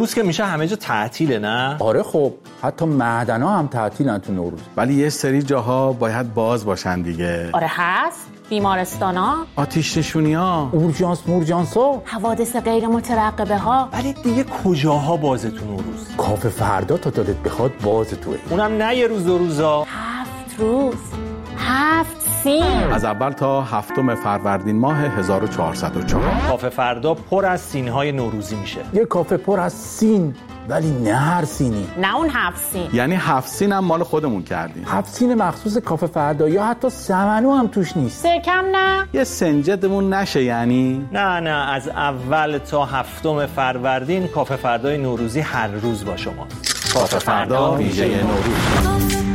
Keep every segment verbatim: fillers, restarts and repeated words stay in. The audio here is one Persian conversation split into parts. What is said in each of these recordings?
نوروز که میشه همه جا تعطیله نه؟ آره خب حتی معدنا هم تعطیلن تو نوروز. ولی یه سری جاها باید باز باشن دیگه. آره هست. بیمارستانا، آتش نشونی‌ها، اورژانس مورژانس‌ها، حوادث غیر مترقبه ها. ولی دیگه کجاها بازه تو نوروز؟ کافه فردا تا دلت بخواد باز توه. اونم نه یه روز دو روزا. هفت روز. هفت سین. از اول تا هفتم فروردین ماه هزار و چهارصد و چهار. کافه فردا پر از سین‌های نوروزی میشه. یه کافه پر از سین، ولی نه هر سینی. نه اون هفت سین. یعنی هفت سین هم مال خودمون کردیم. هفت سین مخصوص کافه فردا، یا حتی سمنو هم توش نیست. سرکم نه. یه سنجدمون نشه یعنی؟ نه نه از اول تا هفتم فروردین کافه فردای نوروزی هر روز با شما. کافه فردا ویژه نوروز.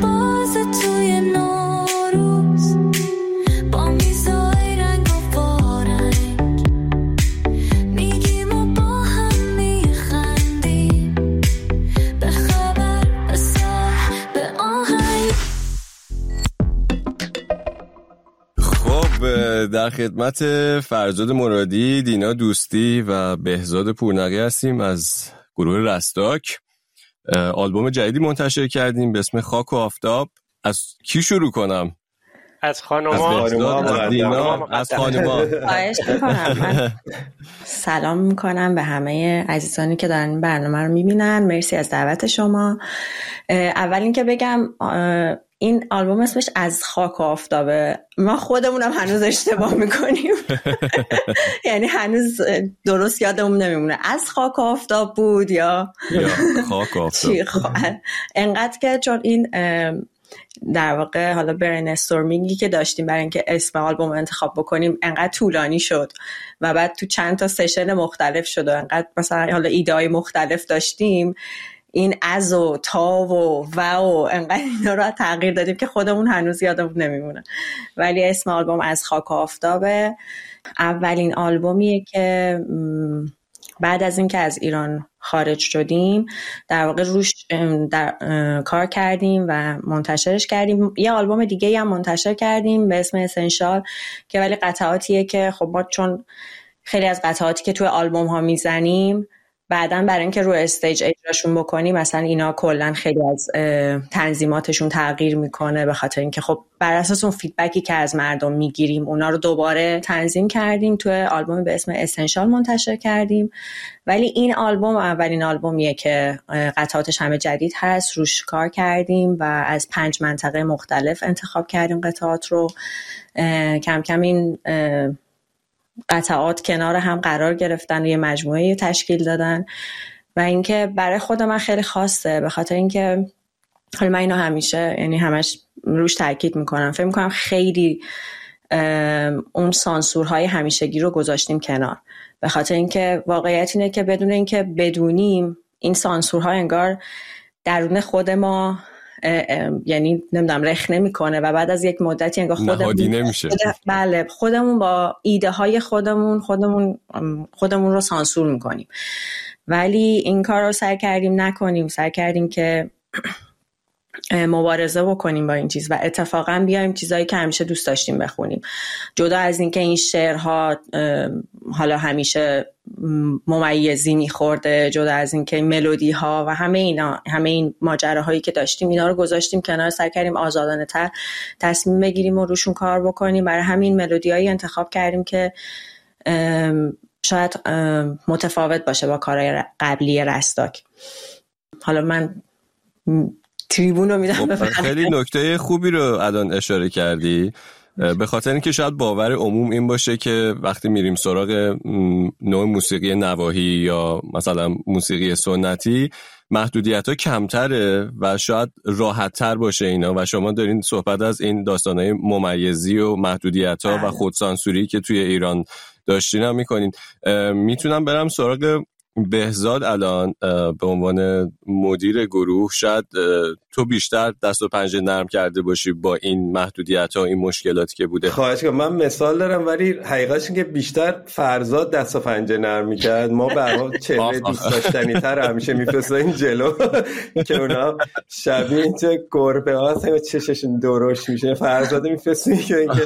در خدمت فرزاد مرادی، دینا دوستی و بهزاد پورنقی هستیم از گروه رستاک. آلبوم جدیدی منتشر کردیم به اسم خاک و آفتاب. از کی شروع کنم؟ از خانوما. از بهزاد، از دینا، از خانوما. خواهش میکنم. من سلام میکنم به همه عزیزانی که دارن این برنامه رو میبینن. مرسی از دعوت شما. اول اینکه بگم این آلبوم اسمش از خاک و آفتابه. ما خودمونم هنوز اشتباه میکنیم. یعنی هنوز درست یادمون نمیمونه از خاک و آفتاب بود یا یا خاک و آفتاب. انقدر که چون این در واقع حالا برین استورمینگی که داشتیم برای اینکه اسم آلبوم انتخاب بکنیم انقدر طولانی شد و بعد تو چند تا سشن مختلف شد و انقدر مثلا حالا ایده‌های مختلف داشتیم، این از و تا و و و انقدر اینا رو تغییر دادیم که خودمون هنوز یادمون نمیمونه. ولی اسم آلبوم از خاک و آفتابه. اولین آلبومیه که بعد از اینکه از ایران خارج شدیم در واقع روش در کار کردیم و منتشرش کردیم. یه آلبوم دیگه هم منتشر کردیم به اسم اسنشال که ولی قطعاتیه که خب ما چون خیلی از قطعاتی که توی آلبوم ها میزنیم بعدن برای اینکه رو استیج اجراشون بکنیم مثلا اینا کلا خیلی از تنظیماتشون تغییر میکنه، به خاطر اینکه خب بر اساس اون فیدبکی که از مردم میگیریم اونا رو دوباره تنظیم کردیم توی آلبوم به اسم اسنشال منتشر کردیم. ولی این آلبوم اولین آلبومیه که قطعاتش همه جدید هست، روش کار کردیم و از پنج منطقه مختلف انتخاب کردیم قطعات رو. کم کم این قطعات کنار هم قرار گرفتن و یه مجموعه تشکیل دادن و اینکه برای خود من خیلی خاصه، به خاطر اینکه حالا من اینو همیشه یعنی همش روش تاکید میکنم، فکر میکنم خیلی اون سانسورهای همیشگی رو گذاشتیم کنار، به خاطر اینکه واقعیت اینه که بدون اینکه بدونیم این سانسورها انگار درون خود ما یعنی نمیدونم رخ نمیکنه و بعد از یک مدتی انگار خودمون نمیشه. بله خودمون با ایده های خودمون خودمون خودمون رو سانسور میکنیم. ولی این کار رو سعی کردیم نکنیم، سعی کردیم که مبارزه بکنیم با این چیز و اتفاقا بیایم چیزایی که همیشه دوست داشتیم بخونیم، جدا از اینکه این شعرها حالا همیشه ممیزی میخورده، جدا از اینکه این ملودی ها و همه اینا همه این ماجراهایی که داشتیم اینا رو گذاشتیم کنار، سعی کردیم آزادانه تر تصمیم بگیریم و روشون کار بکنیم. برای همین ملودیایی انتخاب کردیم که شاید متفاوت باشه با کارهای قبلی رستاک. حالا من تریبون رو میدم. خیلی نکته خوبی رو الان اشاره کردی، به خاطر اینکه شاید باور عموم این باشه که وقتی میریم سراغ نوع موسیقی نواحی یا مثلا موسیقی سنتی محدودیت‌ها کمتره و شاید راحت‌تر باشه اینا، و شما دارین صحبت از این داستان‌های ممیزی و محدودیت‌ها و خودسانسوری که توی ایران داشتین هم می‌کنین. میتونم برم سراغ بهزاد الان به عنوان مدیر گروه، شاید تو بیشتر دست و پنجه نرم کرده باشی با این محدودیت‌ها، این مشکلاتی که بوده. خواهش کنم. من مثال دارم ولی حقیقتش اینه که بیشتر فرزاد دست و پنجه نرم می‌کرد. ما به هر حال چهره دوست داشتنی‌تر همیشه می‌فرستیم جلو که اونا شبیه چه گربه هستن و چششون درشت میشه. فرزاد می‌فرستیم که اینکه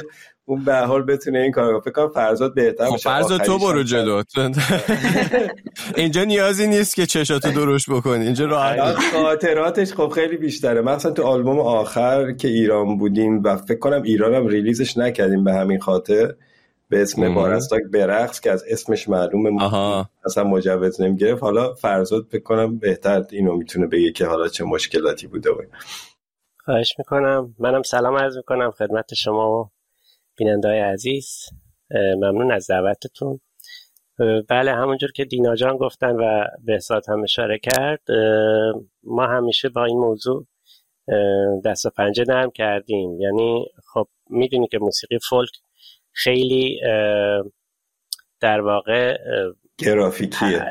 اون به هر حال بتونه این کارو فکر کنم فرزاد بهتر میشه. فرزاد تو برو جلو. اینجا نیازی نیست که چشاتو درشت بکنی، اینجا راحت. خاطراتش خب خیلی بیشتره، مثلا تو آلبوم آخر که ایران بودیم و فکر کنم ایرانم ریلیزش نکردیم به همین خاطر، به اسم بارستاک برقص که از اسمش معلومه اصلا مجوز نمیگرفت. حالا فرزاد فکر کنم بهتر اینو میتونه بگه که حالا چه مشکلاتی بوده بود. خواهش میکنم. منم سلام عرض میکنم خدمت شما و بیننده‌های عزیز. ممنون از دعوتتون. بله همونجور که دینا جان گفتن و بهزاد هم اشاره کرد، ما همیشه با این موضوع دست و پنجه نرم کردیم. یعنی خب میدونی که موسیقی فولک خیلی در واقع گرافیکیه،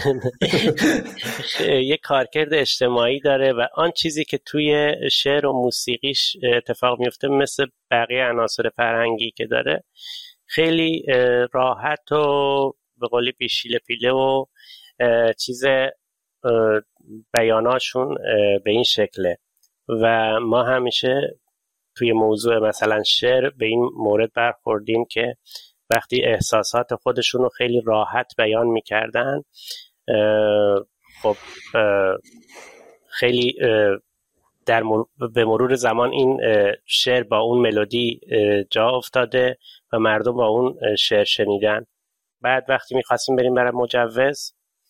یک کارکرد اجتماعی داره و آن چیزی که توی شعر و موسیقیش اتفاق میفته مثل بقیه عناصر فرهنگی که داره خیلی راحت و به قولی پیشیله پیله و چیز بیاناشون به این شکله و ما همیشه توی موضوع مثلا شعر به این مورد برخوردیم که وقتی احساسات خودشون رو خیلی راحت بیان میکردن، خب خیلی در مر... به مرور زمان این شعر با اون ملودی جا افتاده و مردم با اون شعر شنیدن. بعد وقتی میخواستیم بریم برای مجوز،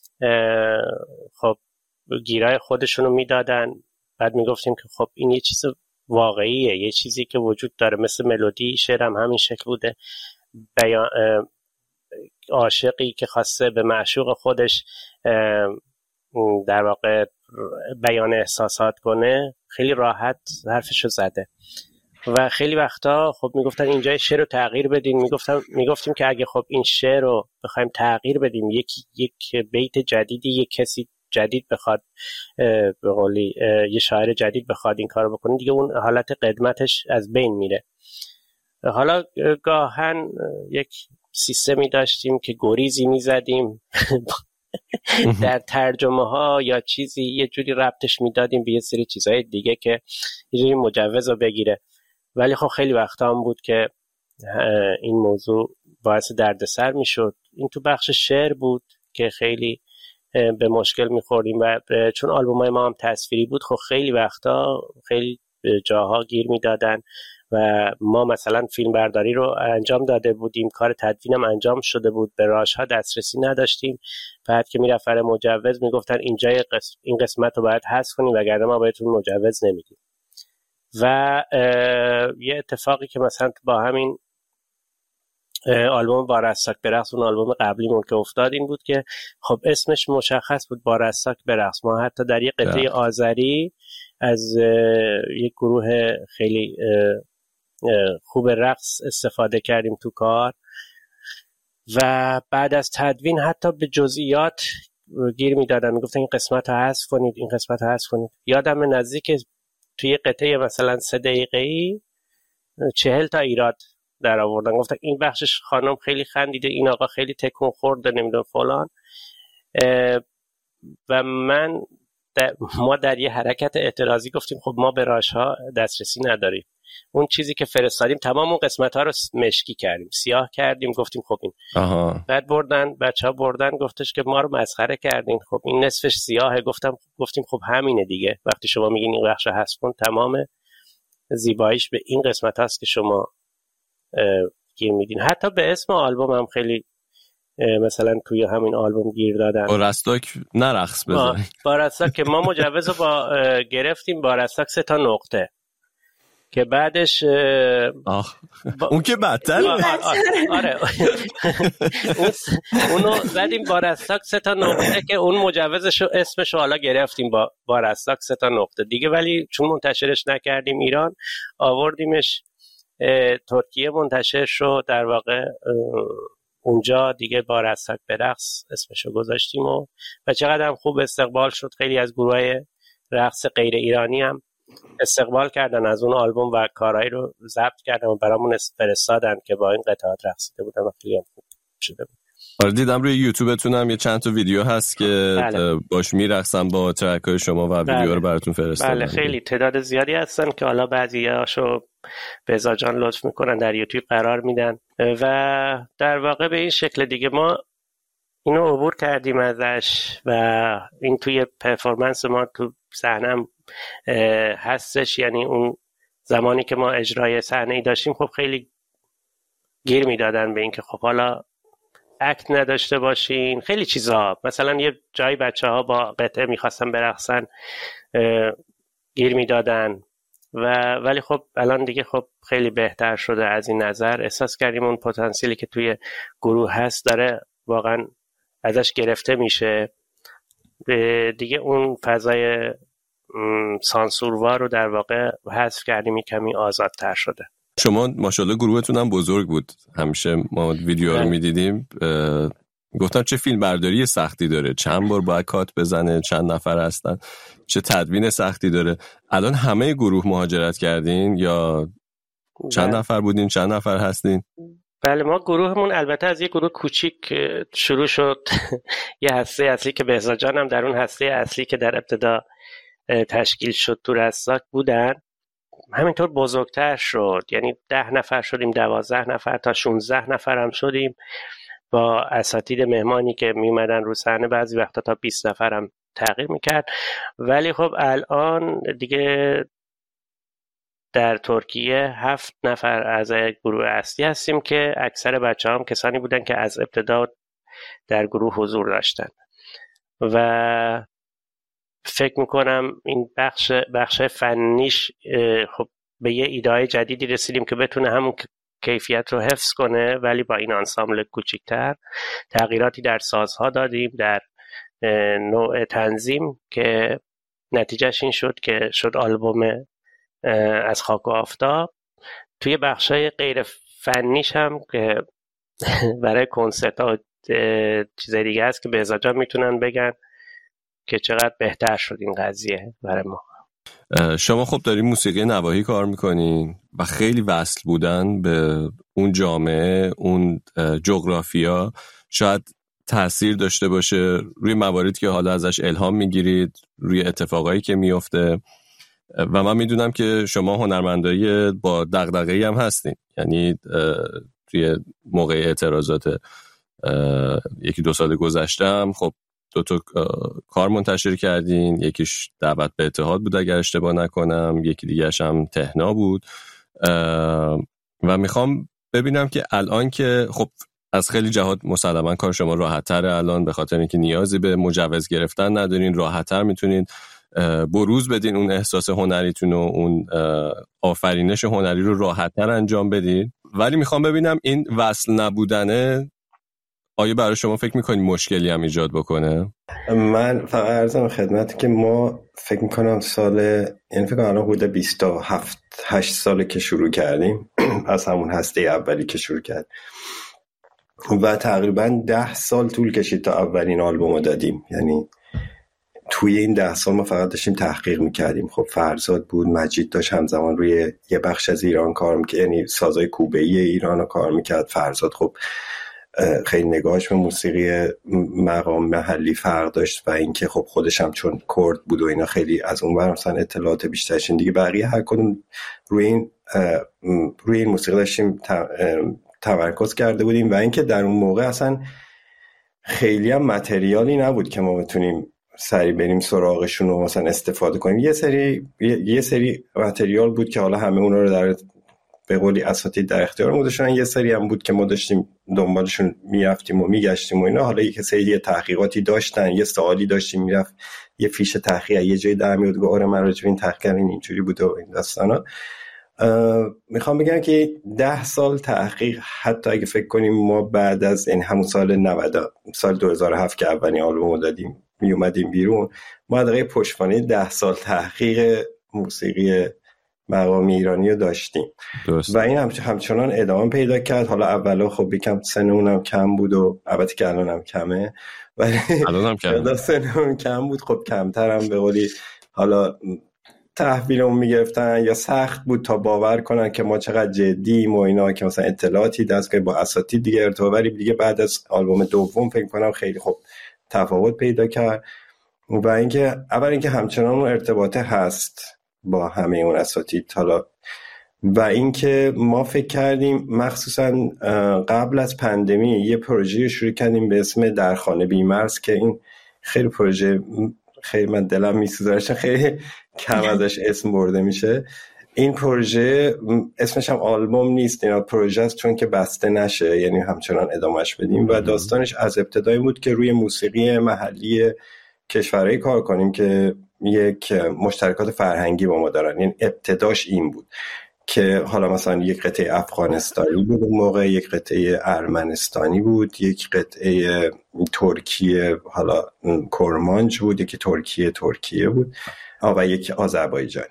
خب گیرای خودشون رو میدادن. بعد میگفتیم که خب این یه چیز واقعیه، یه چیزی که وجود داره، مثل ملودی شعر هم همین شکل بوده. بیان عاشقی که خواسته به معشوق خودش در واقع بیان احساسات کنه خیلی راحت حرفشو زده و خیلی وقتا خب میگفتن اینجا شعر رو تغییر بدین. میگفتم میگفتیم که اگه خب این شعر رو بخوایم تغییر بدیم، یک یک بیت جدیدی یک کسی جدید بخواد به قولی یه شاعر جدید بخواد این کارو بکنه، دیگه اون حالت قدمتش از بین میره. حالا گاهن یک سیستمی داشتیم که گریزی میزدیم در ترجمه ها یا چیزی یه جوری ربطش میدادیم به یه سری چیزهای دیگه که یه جوری مجوز رو بگیره. ولی خب خیلی وقتا هم بود که این موضوع باعث دردسر میشد. این تو بخش شعر بود که خیلی به مشکل میخوردیم و چون آلبومای ما هم تصویری بود، خب خیلی وقتا خیلی جاها گیر میدادن و ما مثلا فیلم برداری رو انجام داده بودیم، کار تدوینم انجام شده بود، به راه‌ها دسترسی نداشتیم. بعد که میرفت برای مجوز میگفتن اینجا قسم این قسمت رو باید حذف کنیم وگرنه ما بهتون مجوز نمیدیم. و یه اتفاقی که مثلا با همین آلبوم بارستاک برقص، اون آلبوم قبلیمون که افتاد، این بود که خب اسمش مشخص بود، بارستاک برقص. ما حتی در یه قطعه آذری از یک گروه خیلی خوب رقص استفاده کردیم تو کار و بعد از تدوین حتی به جزئیات گیر میدادن، میگفتن این قسمت رو حذف کنید، این قسمت رو حذف کنید. یادم نزدیک توی قطعه مثلا سه دقیقه‌ای چهل تا ایراد در آوردن، گفتن این بخشش خانم خیلی خندیده، این آقا خیلی تکون خورده، نمیدونم فلان. و من در ما در یه حرکت اعتراضی گفتیم خب ما به راه‌ها دسترسی نداریم. اون چیزی که فرستادیم تمام اون قسمت‌ها رو مشکی کردیم، سیاه کردیم، گفتیم خب این آها. بعد بردن بچه‌ها بردن گفتش که ما رو مسخره کردین، خب این نصفش سیاهه. گفتم گفتیم خب همینه دیگه، وقتی شما میگین این بخش حذف کن، تمام زیباییش به این قسمت هست که شما گیر میدین. حتی به اسم آلبوم هم خیلی مثلا توی همین آلبوم گیر دادن، بارستاک نرقص بزنی. بارستاک که ما مجوز رو با گرفتیم، بارستاک سه تا نقطه که بعدش آخ با... اون که بدتر. آره اونو زدیم بارستاک سه تا نقطه که اون مجوزش رو اسمش رو حالا گرفتیم با بارستاک سه تا نقطه دیگه. ولی چون منتشرش نکردیم ایران، آوردیمش ترکیه، منتشر شد در واقع اونجا دیگه بارستاک برقص اسمشو گذاشتیم و و چقدر هم خوب استقبال شد. خیلی از گروهای رقص غیر ایرانی هم استقبال کردن از اون آلبوم و کارهایی رو ضبط کردن و برامون فرستادن که با این قطعات رقصیده بودن و خیلی هم خوب شده بود. آره دیدم روی یوتیوبتون هم یه چند تا ویدیو هست که بله. باش میرقصن با ترک‌های شما و ویدیو بله. رو براتون فرستادم. بله خیلی تعداد زیادی هستن که حالا بعضیاشو بهزاد جان لطف میکنن در یوتیوب قرار میدن و در واقع به این شکل دیگه ما اینو عبور کردیم ازش و این توی پرفورمنس ما تو صحنه هستش. یعنی اون زمانی که ما اجرای صحنه‌ای داشتیم خب خیلی گیر میدادن به این که خب حالا اکت نداشته باشین، خیلی چیزا. مثلا یه جایی بچه ها با قطعه میخواستن برقصن گیر میدادن و ولی خب الان دیگه خب خیلی بهتر شده. از این نظر احساس کردیم اون پتانسیلی که توی گروه هست داره واقعا ازش گرفته میشه دیگه. اون فضای سانسوروار رو در واقع حذف کردیم، کمی آزادتر شده. شما ماشاءالله گروهتون هم بزرگ بود، همیشه ما ویدیو رو میدیدیم. گفتم چه فیلم برداری سختی داره، چند بار باید کات بزنه، چند نفر هستن، چه تدوین سختی داره. الان همه گروه مهاجرت کردین یا چند بله. نفر بودین، چند نفر هستین؟ بله ما گروهمون البته از یه گروه کوچیک شروع شد. یه هسته اصلی که بهزاد جان هم در اون هسته اصلی که در ابتدا تشکیل شد تو رستاک بودن، همینطور بزرگتر شد. یعنی ده نفر شدیم، دوازده نفر تا شونزده نفر هم شدیم با اساتید مهمانی که میمدن رو صحنه، بعضی وقتا تا بیست نفر هم تغییر میکرد. ولی خب الان دیگه در ترکیه هفت نفر از گروه اصلی هستیم که اکثر بچه هم کسانی بودن که از ابتدا در گروه حضور داشتن و فکر میکنم این بخش بخش فنیش خب به یه ایده جدیدی رسیدیم که بتونه همون کیفیت رو حفظ کنه ولی با این آنسامبل کوچیک‌تر. تغییراتی در سازها دادیم، در نوع تنظیم که نتیجهش این شد که شد آلبوم از خاک و آفتاب. توی بخشای غیر فنیش هم که برای کنسرت ها چیزای دیگه هست که بهزاد جان میتونن بگن که چقدر بهتر شد این قضیه برای ما. شما خب دارین موسیقی نواحی کار میکنین و خیلی وصل بودن به اون جامعه، اون جغرافیا شاید تأثیر داشته باشه روی مواردی که حالا ازش الهام میگیرید، روی اتفاقایی که میفته. و من میدونم که شما هنرمندایی با دغدغه‌ای هم هستین، یعنی توی موقع اعتراضات یکی دو سال گذشته هم خب دو تا کار منتشر کردین، یکیش دعوت به اتحاد بود اگر اشتباه نکنم، یکی دیگه‌اش هم تهنا بود. و میخوام ببینم که الان که خب از خیلی جهات مسلما کار شما راحت‌تره الان، به خاطر اینکه نیازی به مجوز گرفتن ندارین، راحت‌تر میتونین بروز بدین اون احساس هنریتون و اون آفرینش هنری رو راحت‌تر انجام بدین. ولی میخوام ببینم این وصل نبودنه آیا برای شما فکر میکنی مشکلی هم ایجاد بکنه؟ من فقط عرضم خدمت که ما فکر میکنم سال یعنی فکر کنم الان حدود بیست و هفت هشت ساله که شروع کردیم از همون هسته اولی که شروع کرد و تقریبا ده سال طول کشید تا اولین آلبومو دادیم. یعنی توی این ده سال ما فقط داشتیم تحقیق میکردیم. خب فرزاد بود، مجید داشت همزمان روی یه بخش از ایران کار میکرد، یعنی سازای کوبه‌ای ایران رو کار میکرد. فرزاد خب خیلی نگاهش به موسیقی مقام محلی فرق داشت و اینکه خب خودش هم چون کرد بود و اینا خیلی از اون ور مثلا اطلاعات بیشترشین دیگه. بقیه هر کدوم روی این روی این موسیقی داشتیم تمرکز کرده بودیم و اینکه در اون موقع اصلا خیلی هم متریالی نبود که ما بتونیم سری بریم سراغشون و مثلا استفاده کنیم. یه سری یه, یه سری متریال بود که حالا همه اونا رو در به قولی اساتید در اختیار ما داشتن، یه سری هم بود که ما داشتیم دنبالشون میرفتیم و میگشتیم و اینا. حالا یک سری یه تحقیقاتی داشتن، یه سوالی داشتیم میرفت، یه فیش تحقیق یه جای در میاد گفت آره من راجع به این تحقیق اینجوری بوده و این داستانا. میخوام بگم که ده سال تحقیق، حتی اگه فکر کنیم ما بعد از این همون سال نود سال دو هزار و هفت که اولین آلبومو دادیم می اومدیم بیرون، ما دقیقه پشتوانه ده سال تحقیق موسیقی مقامی ایرانی رو داشتیم درست. و این هم همچنان ادامه پیدا کرد. حالا اولا خب یکم سنمونم کم بود و البته که الان هم کمه، ولی الان هم کمه، سنمون کم بود خب کمتر هم به قولی حالا تحویلمون میگرفتن یا سخت بود تا باور کنن که ما چقدر جدییم و اینا، که مثلا اطلاعاتی دست که با اساتید دیگه ارتباطی دیگه بعد از آلبوم دوم فکر کنم خیلی خوب تفاوت پیدا کرد. و اینکه اول اینکه همچنان اون ارتباطه هست با همه اون اساتید حالا، و اینکه ما فکر کردیم مخصوصا قبل از پندمی یه پروژه شروع کردیم به اسم در خانه بیمرز که این خیلی پروژه خیلی من دلم میسوزه، خیلی کم ازش اسم برده میشه. این پروژه اسمش هم آلبوم نیست، اینا پروژه است چون که بسته نشه، یعنی همچنان ادامهش بدیم. و داستانش از ابتدای بود که روی موسیقی محلی کشورهای کار کنیم که یک مشترکات فرهنگی با ما دارن. یعنی ابتداش این بود که حالا مثلا یک قطعه افغانستانی بود اون موقع، یک قطعه ارمنستانی بود، یک قطعه ترکیه حالا کرمانج بود، یکی ترکیه ترکیه بود و یک آذربایجانی.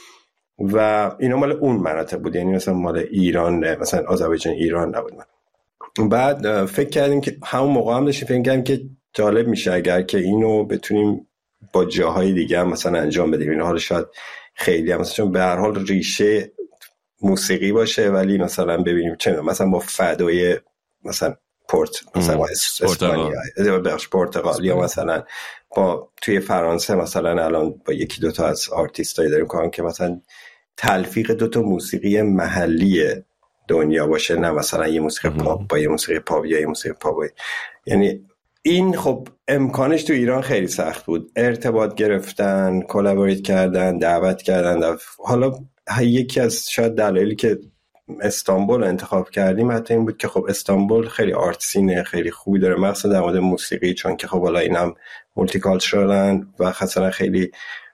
و اینا مال اون مناطق بود، یعنی مثلا مال ایران، مثلا آذربایجان ایران نبود. من بعد فکر کردیم که همون موقع هم داشتیم فکر کردیم که جالب میشه اگر که اینو بتونیم با جاهای دیگه هم مثلا انجام بدیم. این حالا شاید خیلی هم مثلا چون به هر حال ریشه موسیقی باشه، ولی مثلا ببینیم چه مثلا با فدای مثلا پورت مثلا با اسپانیا یا بخش پرتغال، یا مثلا با توی فرانسه مثلا الان با یکی دو تا از آرتیستایی داریم کارم که مثلا تلفیق دو تا موسیقی محلی دنیا باشه، نه مثلا یه موسیقی پاپ با یه موسیقی پاپ یا یه موسیقی پاپ. یعنی این خب امکانش تو ایران خیلی سخت بود، ارتباط گرفتن، کلابوریت کردن، دعوت کردن. حالا یکی از شاید دلایلی که استانبول انتخاب کردیم حتی این بود که خب استانبول خیلی آرت سینه خیلی خوبی داره، مخصوصا در مورد موسیقی، چون که خب حالا اینم مولتی کالچرالن و خاصا خیلی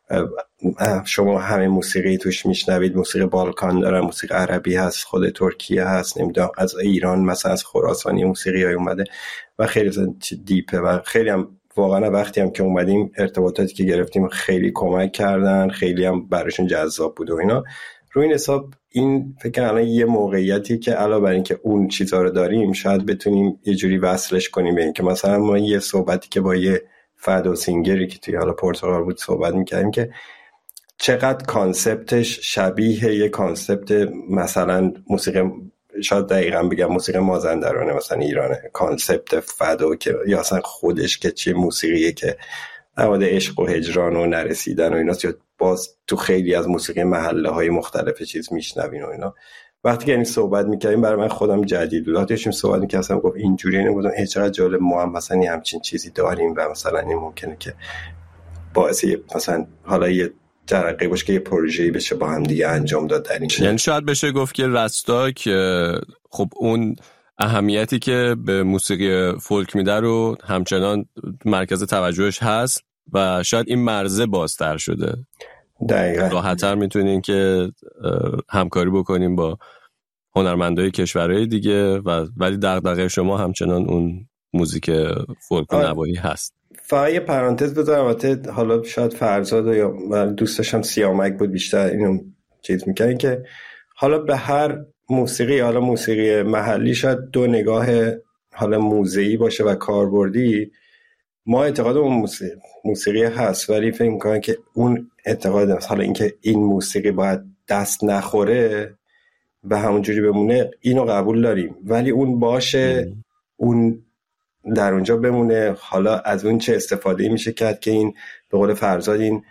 شما همه موسیقی توش میشنوید، موسیقی بالکان داره، موسیقی عربی هست، خود ترکیه هست، نمیدونم از ایران مثلا از خراسانی موسیقی های اومده و خیلی دیپه و خیلی هم واقعا وقتی هم که اومدیم ارتباطاتی که گرفتیم خیلی کمک کردن، خیلی هم براشون جذاب بود و اینا. روی این حساب این فکر الان یه موقعیتی که علاوه بر این که اون چیزا رو داریم شاید بتونیم یه جوری وصلش کنیم به این که مثلا ما یه صحبتی که با یه فدو سینگری که توی حالا پرتغال بود صحبت می‌کردیم که چقدر کانسپتش شبیه یه کانسپت مثلا موسیقی، شاید دقیقاً بگم موسیقی مازندرانه مثلا ایرانه، کانسپت فدو که یا اصلا خودش که چه موسیقیه که نماد عشق و هجران و نرسیدن و اینا، باز تو خیلی از موسیقی محله های مختلف چیز میشنوین و اینا. وقتی که این صحبت میکردیم برای من خودم جدید بود، داشتیم صحبت میکردم گفت اینجوری نمیدونم هیچ چقدر جالب ما هم مثلا همچین چیزی داریم و مثلا این ممکنه که باعث مثلا حالا یه جرقه باشه که یه پروژه‌ای بشه با هم دیگه انجام داد در این. یعنی شاید بشه گفت که رستاک خب اون اهمیتی که به موسیقی فولک میده رو همچنان مرکز توجهش هست و شاید این مرزه بازتر شده. دقیقاً راحت‌تر میتونین که همکاری بکنیم با هنرمندای کشورهای دیگه و ولی دغدغه شما همچنان اون موزیک فولک و نواحی هست. فقط یه پرانتز بذارم، البته حالا شاید فرزاد یا من دوست داشتم سیامک بود بیشتر اینو چیز میکنن که حالا به هر موسیقی، حالا موسیقی محلی شاید دو نگاه حالا موزه‌ای باشه و کاربردی. ما اعتقاد اون موسیقی, موسیقی هست ولی فکر میکنم که اون اعتقاد حالا اینکه این موسیقی باید دست نخوره و همونجوری بمونه اینو قبول داریم، ولی اون باشه ام. اون در اونجا بمونه. حالا از اون چه استفاده میشه کرد که این به قول فرزاد این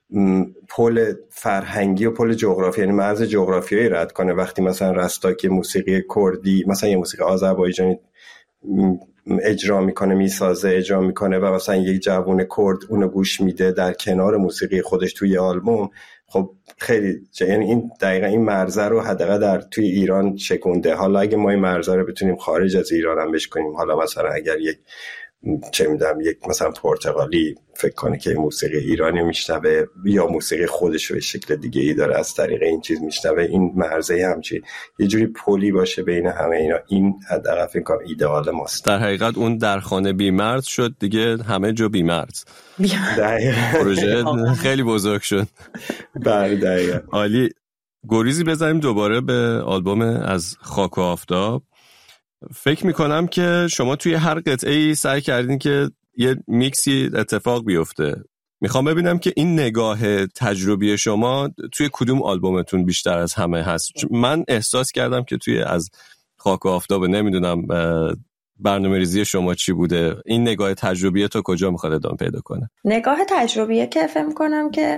پل فرهنگی و پل جغرافی، یعنی مرز جغرافیایی رد کنه. وقتی مثلا رستاک موسیقی کردی مثلا یه موسیقی آذربایجانی اجرا میکنه، میسازه، اجرا میکنه و مثلا یک جوون کرد اونو گوش میده در کنار موسیقی خودش توی آلبوم، خب خیلی یعنی این دقیقا این مرزه رو حداقل در توی ایران شکونده. حالا اگه ما این مرزه رو بتونیم خارج از ایران هم بشکنیم، حالا مثلا اگر یک چه میدونم یک مثلا پرتغالی فکر کنه که موسیقی ایرانی میشنوه یا موسیقی خودش رو به شکل دیگه ای داره از طریق این چیز میشنوه، این مرزه همچی یه جوری پلی باشه بین همه اینا، این حداقل فکر کنم ایدئال ماست. در حقیقت اون در خانه بیمرد شد دیگه، همه جا بیمرد. پروژه خیلی بزرگ شد. بله دقیقاً. عالی. گریزی بزنیم دوباره به آلبوم از خاک و آفتاب. فکر میکنم که شما توی هر قطعه‌ای سعی کردین که یه میکسی اتفاق بیفته. میخوام ببینم که این نگاه تجربی شما توی کدوم آلبومتون بیشتر از همه هست. من احساس کردم که توی از خاک و آفتاب، نمیدونم برنامه ریزی شما چی بوده، این نگاه تجربیه تو کجا میخواد ادامه پیدا کنه؟ نگاه تجربیه که فهم کنم که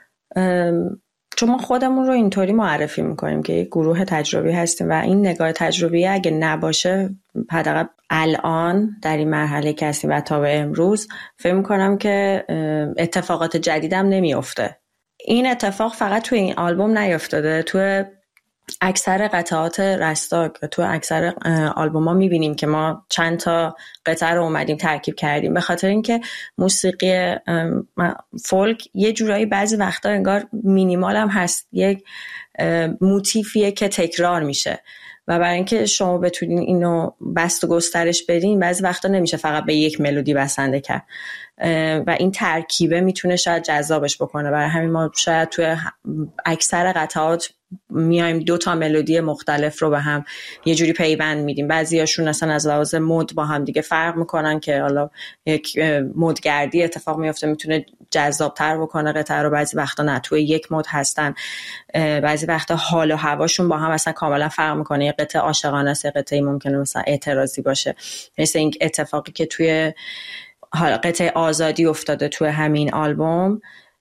چون ما خودمون رو اینطوری معرفی میکنیم که یک گروه تجربی هستیم و این نگاه تجربیه اگه نباشه، حداقل الان در این مرحله که هستیم و تا به امروز، فهم کنم که اتفاقات جدیدم نمیفته. این اتفاق فقط توی این آلبوم نیفتاده، توی اکثر قطعات رستاک و تو اکثر آلبوم ها میبینیم که ما چند تا قطعه رو اومدیم ترکیب کردیم، به خاطر اینکه موسیقی فولک یه جورایی بعضی وقتا انگار مینیمال هم هست، یک موتیفیه که تکرار میشه و برای اینکه شما بتونین اینو بست و گسترش بدین بعضی وقتا نمیشه فقط به یک ملودی بسنده کرد و این ترکیبه میتونه شاید جذابش بکنه. برای همین ما شاید توی اکثر قطعات میایم دو تا ملودی مختلف رو به هم یه جوری پیوند میدیم. بعضیاشون اصلا از لحاظ مود با هم دیگه فرق میکنن که حالا یک مودگردی اتفاق میفته، میتونه جذابتر بکنه قطعه رو. بعضی وقتا نه، توی یک مود هستن. بعضی وقتا حال و هواشون با هم اصلا کاملا فرق میکنه. یه قطعه عاشقانه است، قطعه ممکنه مثلا اعتراضی باشه، مثل این اتفاقی که توی حالا قطعه آزادی افتاده توی همین آلبوم.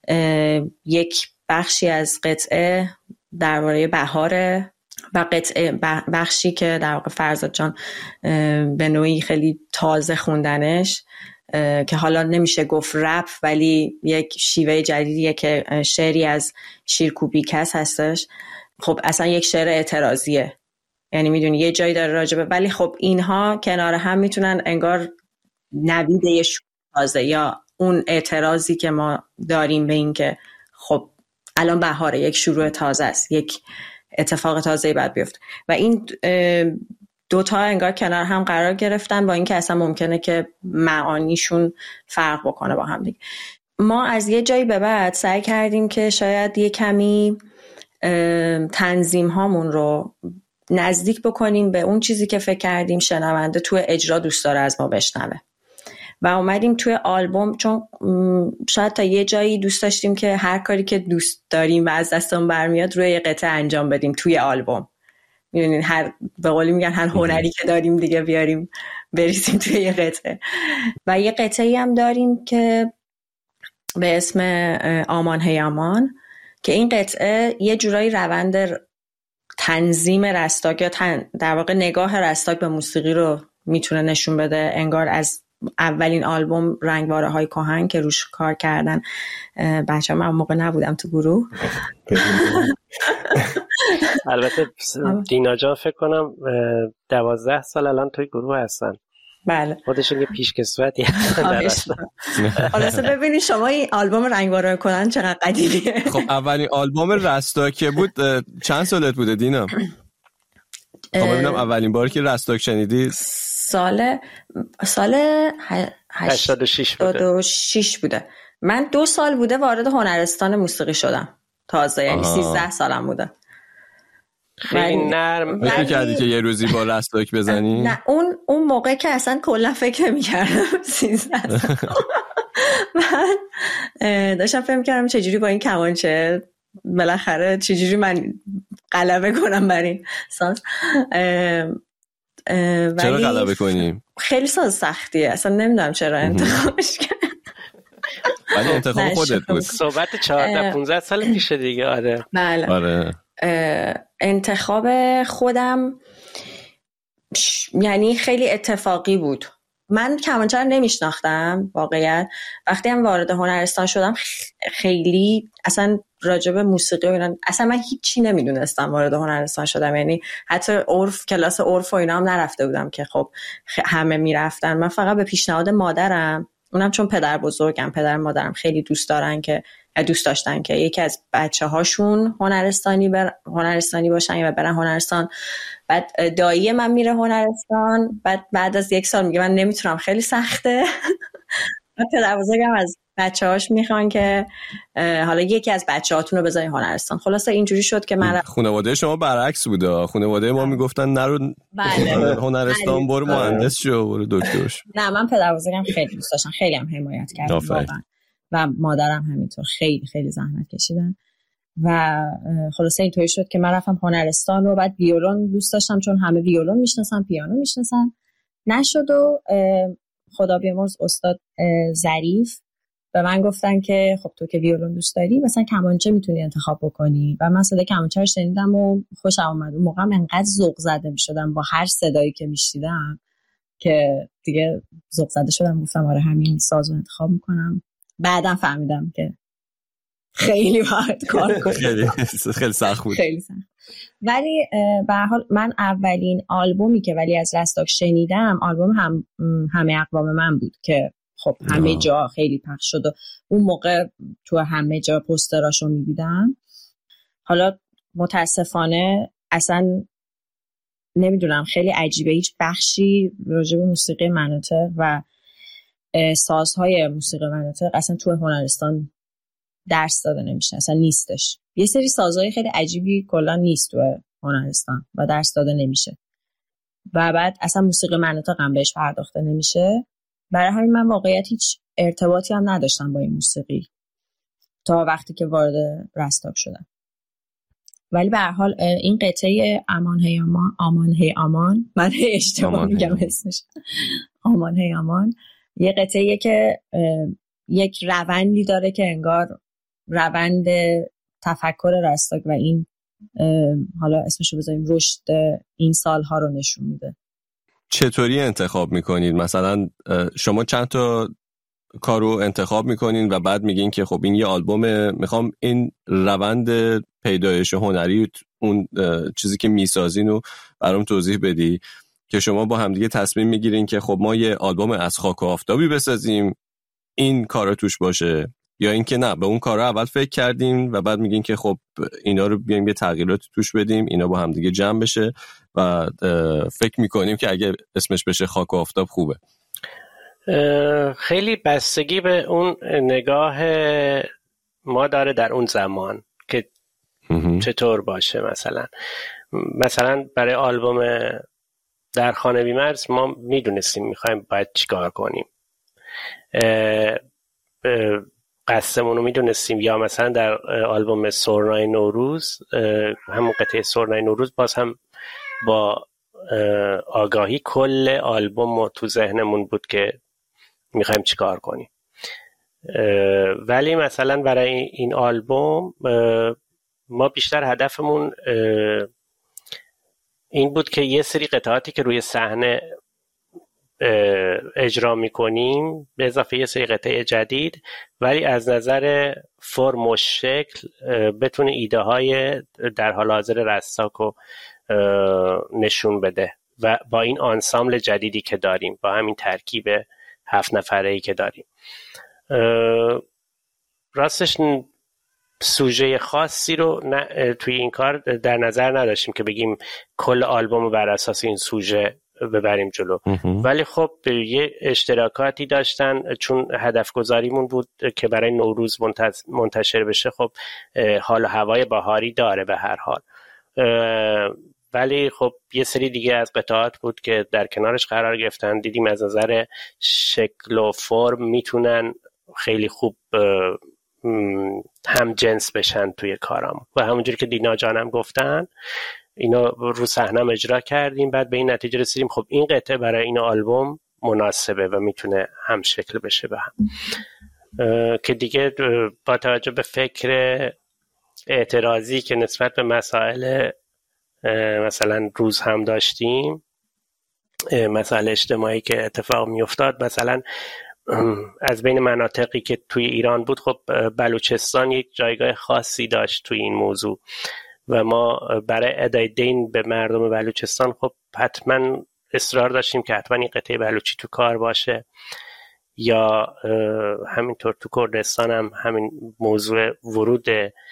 یک بخشی از قطعه درباره بهاره و قطعه بخشی که در واقع فرزاد جان به نوعی خیلی تازه خوندنش که حالا نمیشه گفت رپ، ولی یک شیوه جدیدیه که شعری از شیرکوبیکس هستش. خب اصلا یک شعر اعتراضیه، یعنی میدونی یه جایی داره راجبه، ولی خب اینها کنار هم میتونن انگار نوید یه شروع تازه یا اون اعتراضی که ما داریم به این که خب الان بهاره، یک شروع تازه است، یک اتفاق تازه‌ای باید بیفته و این دوتا انگار کنار هم قرار گرفتن با اینکه اصلا ممکنه که معانیشون فرق بکنه با هم دیگه. ما از یه جایی به بعد سعی کردیم که شاید یه کمی تنظیم هامون رو نزدیک بکنیم به اون چیزی که فکر کردیم شنونده توی اجرا دوست داره از ما بشنوه و اومدیم توی آلبوم، چون شاید تا یه جایی دوست داشتیم که هر کاری که دوست داریم و از دستمون برمیاد روی یه قطعه انجام بدیم توی آلبوم. میدونین هر به قولی میگن هر هنری که داریم دیگه بیاریم بریزیم توی یه قطعه. و یه قطعه‌ای هم داریم که به اسم آمان هی آمان که این قطعه یه جورایی روند تنظیم رستاک یا تن در واقع نگاه رستاک به موسیقی رو میتونه نشون بده. انگار از اولین آلبوم رنگواره های کهن که روش کار کردن بچه، من اون موقع نبودم تو گروه. البته دینا جان فکر کنم دوازده سال الان توی گروه هستن. بله، خودشون یه پیشکسوتی هستن. حالا ببینید شما این آلبوم رنگواره کنن چقدر قدیمیه. خب اولین آلبوم رستاک که بود چند سالت بوده دینا؟ خب ببینم اولین بار که رستاک شنیدی سال سال هشتاد و شش بوده. هشتاد و شش بوده. من دو سال بوده وارد هنرستان موسیقی شدم تازه، یعنی سیزده سالم بوده. خیلی نرم. فکر کردی که یه روزی با رستاک بزنی؟ نه، اون اون موقع که اصلا کلا فکر نمی‌کردم. سیزده سال من داشتم فکر می‌کردم چجوری با این کمانچه بالاخره چجوری من غلبه کنم بر این ساز. چرا غلبه کنیم؟ خیلی ساز سختیه، اصلا نمیدونم چرا انتخابش کردم. ولی انتخاب خودت بود. صحبت چهارده پانزده سال پیشه دیگه. آره بله. آره. انتخاب خودم یعنی خیلی اتفاقی بود. من کمانچه رو نمیشناختم واقعا. وقتی هم وارد هنرستان شدم خیلی اصلا راجب موسیقی و اینا اصلا من هیچی نمیدونستم. وارد هنرستان شدم، یعنی حتی عرف، کلاس عرف و اینا هم نرفته بودم که خب همه میرفتن. من فقط به پیشنهاد مادرم، اونم چون پدر بزرگم، پدر مادرم خیلی دوست دارن که دوست داشتن که یکی از بچه هاشون هنرستانی بر... هنرستانی باشن و برن هنرستان. بعد دایی من میره هنرستان، بعد بعد از یک سال میگه من نمیتونم، خیلی سخته. بعد پدر بزرگم از بچه هاش میخوان که حالا یکی از بچه هاتون رو بذاری هنرستان. خلاصه اینجوری شد که من خانواده شما برعکس بوده. خانواده ما میگفتن نرو هنرستان، برو مهندس شو، برو دکتر شو. نه، من پدر بزرگم خیلی دوست داشتن، خیلی هم حمایت کردن واقعا. و مادرم همینطور خیلی خیلی زحمت کشیدن و خلاصه اینطوری شد که من رفتم هنرستان و بعد ویولون دوست داشتم چون همه ویولون میشناسن، پیانو میشناسن. نشد و خدا بیامرز استاد ظریف به من گفتن که خب تو که ویولون دوست داری مثلا کمانچه میتونی انتخاب بکنی و من صدای کمانچه رو شنیدم و خوشم اومد. اون موقع انقدر ذوق زده میشدم با هر صدایی که میشنیدم که دیگه ذوق زده شدم، گفتم آره همین سازو انتخاب میکنم. بعدم فهمیدم که خیلی باید کار کنم. خیلی خیلی سخت بود. خیلی سخت. ولی به هر حال من اولین آلبومی که ولی از رستاک شنیدم آلبوم هم همه اقوام من بود که خب همه جا خیلی پخش شد و اون موقع تو همه جا پوستراشو میدیدم. حالا متاسفانه اصلا نمیدونم خیلی عجیبه، هیچ بخشی راجع به موسیقی مناطق و سازهای موسیقی مناطق اصلا تو هنرستان درس داده نمیشه، اصلا نیستش. یه سری سازهای خیلی عجیبی کلا نیست تو هنرستان و درس داده نمیشه و بعد اصلا موسیقی مناطق هم بهش پرداخته نمیشه. برای همین من واقعیت هیچ ارتباطی هم نداشتم با این موسیقی تا وقتی که وارد رستاک شدم. ولی به هر حال این قطعه امان هی امان امان هی امان من اشتباه میگم اسمش امان هی امان یه قطعه که یک روندی داره که انگار روند تفکر رستاک و این حالا اسمشو بذاریم رشد این سالها رو نشون میده. چطوری انتخاب میکنید؟ مثلا شما چند تا کارو انتخاب میکنین و بعد میگین که خب این یه آلبومه، میخوام این روند پیدایش هنری اون چیزی که میسازین رو برام توضیح بدی که شما با همدیگه تصمیم میگیرین که خب ما یه آلبوم از خاک و آفتابی بسازیم این کارا توش باشه، یا اینکه نه به اون کارا اول فکر کردیم و بعد میگین که خب اینا رو بیایم یه تغییرات توش بدیم اینا با همدیگه جمع بشه و فکر میکنیم که اگه اسمش بشه خاک و آفتاب خوبه؟ خیلی بستگی به اون نگاه ما داره در اون زمان که چطور باشه. مثلا مثلا برای آلبوم در خانه بی‌مرز ما میدونستیم میخوایم باید چیکار کنیم، قصدمون رو میدونستیم. یا مثلا در آلبوم سرنای نوروز، همون قطعه سرنای نوروز، باز هم با آگاهی کل آلبوم تو ذهنمون بود که میخوایم چیکار کنیم. ولی مثلا برای این آلبوم ما بیشتر هدفمون این بود که یه سری قطعاتی که روی صحنه اجرا میکنیم به اضافه یه سری قطعه جدید، ولی از نظر فرم و شکل بتونه ایده های در حال حاضر رستاک رو نشون بده و با این آنسامبل جدیدی که داریم، با همین ترکیب هفت نفره‌ای که داریم. راستش سوژه خاصی رو توی این کار در نظر نداشتیم که بگیم کل آلبوم رو بر اساس این سوژه ببریم جلو، ولی خب یه اشتراکاتی داشتن چون هدف گذاریمون بود که برای نوروز منتشر بشه. خب حال و هوای بهاری داره به هر حال، ولی خب یه سری دیگه از قطعات بود که در کنارش قرار گرفتن، دیدیم از نظر شکل و فرم میتونن خیلی خوب هم جنس بشن توی کارام و همونجوری که دینا جانم گفتن اینا رو صحنه اجرا کردیم، بعد به این نتیجه رسیدیم خب این قطعه برای این آلبوم مناسبه و میتونه هم شکل بشه به هم. که دیگه با توجه به فکر اعتراضی که نسبت به مسائل مثلا روز هم داشتیم، مسائل اجتماعی که اتفاق میافتاد، مثلا از بین مناطقی که توی ایران بود خب بلوچستان یک جایگاه خاصی داشت توی این موضوع و ما برای ادای دین به مردم بلوچستان خب حتما اصرار داشتیم که حتما این قطعه بلوچی تو کار باشه. یا همینطور تو کردستان هم همین موضوع ورود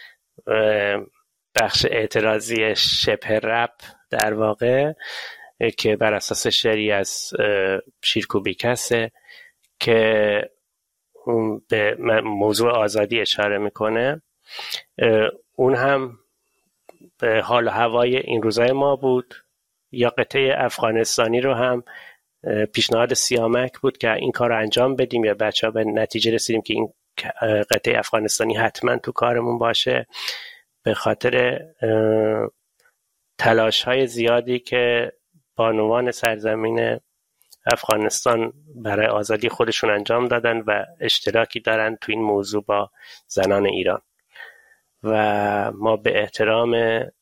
بخش اعتراضی شبه رپ در واقع که بر اساس شعری از شیرکوبیکسه که به موضوع آزادی اشاره میکنه، اون هم به حال و هوای این روزای ما بود. یا قطعه افغانستانی رو هم پیشنهاد سیامک بود که این کار رو انجام بدیم، یا بچه ها به نتیجه رسیدیم که این قطعه افغانستانی حتما تو کارمون باشه، به خاطر تلاش های زیادی که بانوان سرزمین افغانستان برای آزادی خودشون انجام دادن و اشتراکی دارن تو این موضوع با زنان ایران و ما به احترام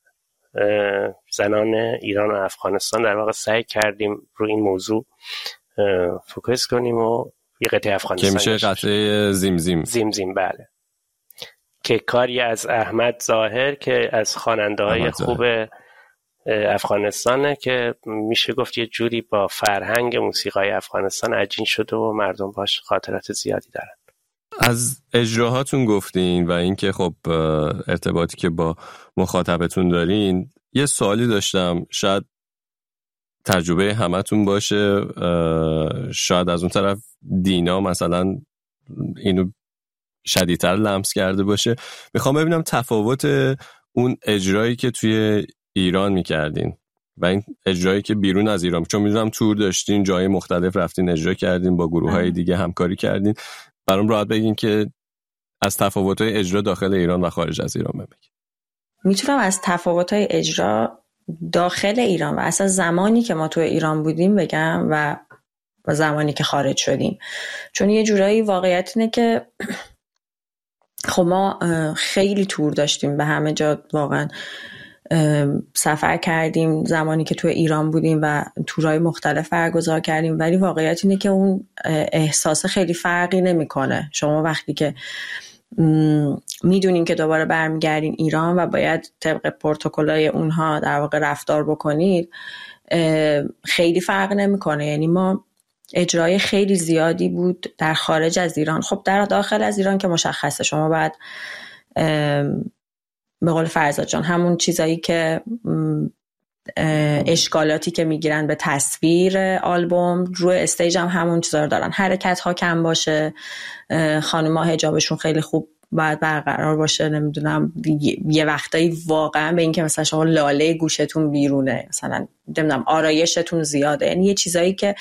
زنان ایران و افغانستان در واقع سعی کردیم رو این موضوع فوکس کنیم و یه قطعه افغانستان که میشه قطعه زیمزیم. زیمزیم بله، که کاری از احمد ظاهر که از خواننده های خوب افغانستانه که میشه گفت یه جوری با فرهنگ موسیقای افغانستان عجین شده و مردم باش خاطرات زیادی دارن. از اجراهاتون گفتین و اینکه خب ارتباطی که با مخاطبتون دارین، یه سوالی داشتم، شاید تجربه همتون باشه، شاید از اون طرف دینا مثلا اینو شدیدتر لمس کرده باشه. میخوام ببینم تفاوت اون اجرایی که توی ایران میکردین و این اجرایی که بیرون از ایران، چون میدونم تور داشتین، جای مختلف رفتین اجرا کردین، با گروه های دیگه همکاری کردین، برام راحت بگین که از تفاوت‌های اجرا داخل ایران و خارج از ایران بگین. میتونم از تفاوت‌های اجرا داخل ایران و اصلا زمانی که ما تو ایران بودیم بگم و زمانی که خارج شدیم، چون یه جورایی واقعیت اینه که خب ما خیلی تور داشتیم، به همه جا واقعا سفر کردیم زمانی که تو ایران بودیم و تورهای مختلف برگزار کردیم، ولی واقعیت اینه که اون احساس خیلی فرقی نمیکنه. شما وقتی که میدونین که دوباره برمیگردین ایران و باید طبق پروتکل‌های اونها در واقع رفتار بکنید، خیلی فرق نمیکنه. یعنی ما اجرای خیلی زیادی بود در خارج از ایران. خب در داخل از ایران که مشخصه، شما باید به قول فرزاد جان همون چیزایی که اشکالاتی که میگیرن به تصویر آلبوم، روی استیج هم همون چیزا رو دارن. حرکت ها کم باشه، خانم‌ها حجابشون خیلی خوب باید برقرار باشه، نمیدونم یه وقتایی واقعا به این که مثلا شما لاله گوشتون بیرونه، مثلا نمیدونم آرایشتون زیاده، یعنی یه چیزایی که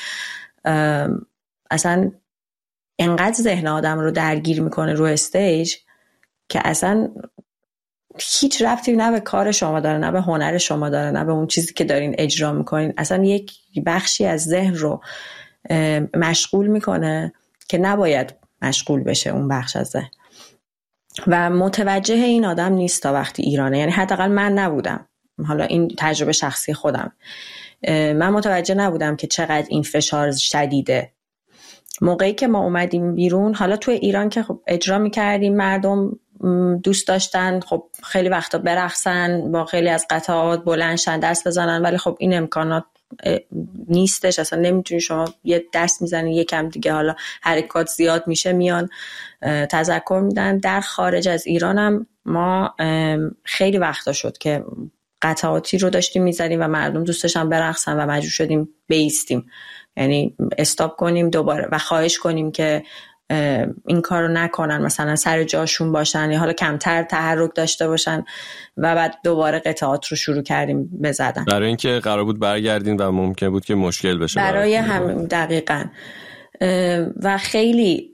اصلا انقدر ذهن آدم رو درگیر میکنه روی استیج که اصلا هیچ ربطی نه به کار شما داره، نه به هنر شما داره، نه به اون چیزی که دارین اجرا میکنین. اصلا یک بخشی از ذهن رو مشغول میکنه که نباید مشغول بشه اون بخش از ذهن و متوجه این آدم نیست تا وقتی ایرانه. یعنی حداقل من نبودم، حالا این تجربه شخصی خودم، من متوجه نبودم که چقدر این فشار شدیده. موقعی که ما اومدیم بیرون، حالا توی ایران که خب اجرا میکردیم، مردم دوست داشتن خب خیلی وقتا برقصن، با خیلی از قطعات بلندشن، دست بزنن، ولی خب این امکانات نیستش. اصلا نمیتونی شما یه دست میزنی یکم دیگه حالا حرکات زیاد میشه میان تذکر میدن. در خارج از ایرانم ما خیلی وقتا شد که قطعاتی رو داشتیم میزنیم و مردم دوست داشتن برقصن و مجبور شدیم بیستیم، یعنی استاپ کنیم دوباره و خواهش کنیم که این کار رو نکنن، مثلا سر جاشون باشن یا حالا کمتر تحرک داشته باشن و بعد دوباره قطعات رو شروع کردیم بزدن، برای اینکه قرار بود برگردین و ممکن بود که مشکل بشه برای هم. دقیقاً. و خیلی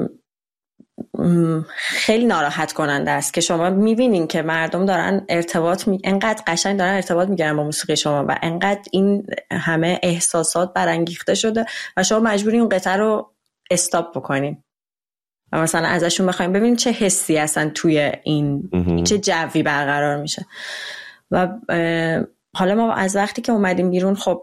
خیلی ناراحت کننده است که شما میبینین که مردم دارن ارتباط می... انقدر قشنگ دارن ارتباط میگیرن با موسیقی شما و انقدر این همه احساسات برانگیخته شده و شما مجبورین اون قطعه رو استاپ بکنین و مثلا ازشون بخوایم ببینین چه حسی هستن توی این چه جوی برقرار میشه. و حالا ما از وقتی که اومدیم بیرون، خب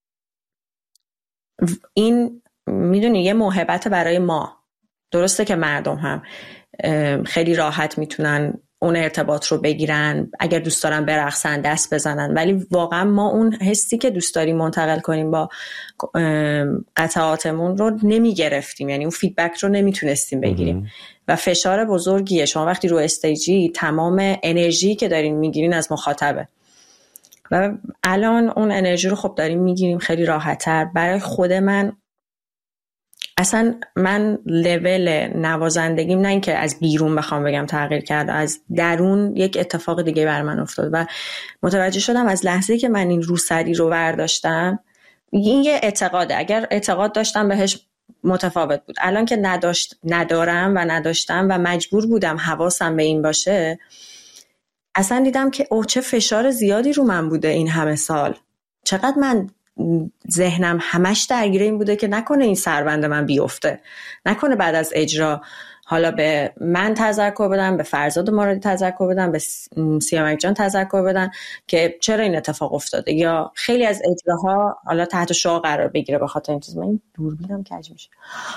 این میدونی یه موهبت برای ما، درسته که مردم هم خیلی راحت میتونن اون ارتباط رو بگیرن، اگر دوست دارن برقصن دست بزنن، ولی واقعا ما اون حسی که دوست داریم منتقل کنیم با قطعاتمون رو نمیگرفتیم، یعنی اون فیدبک رو نمیتونستیم بگیریم و فشار بزرگیه. شما وقتی رو استیجی تمام انرژی که دارین میگیرین از مخاطبه و الان اون انرژی رو خب داریم میگیریم خیلی راحت‌تر. برای خود من اصلا من لول نوازندگیم نه اینکه از بیرون بخوام بگم تغییر کرد، از درون یک اتفاق دیگه بر من افتاد و متوجه شدم از لحظه‌ای که من این روسری رو برداشتم، این یه اعتقاده، اگر اعتقاد داشتم بهش متفاوت بود. الان که نداشت ندارم و نداشتم و مجبور بودم حواسم به این باشه، اصلا دیدم که اوه چه فشار زیادی رو من بوده این همه سال. چقدر من ذهنم همش درگیر این بوده که نکنه این سربند من بیفته، نکنه بعد از اجرا حالا به من تذکر بدن، به فرزاد مرادی تذکر بدن، به سیامک جان تذکر بدن که چرا این اتفاق افتاده، یا خیلی از اجراها حالا تحت شعاع قرار بگیره به خاطر این چیز. من این دوربینم کج میشه.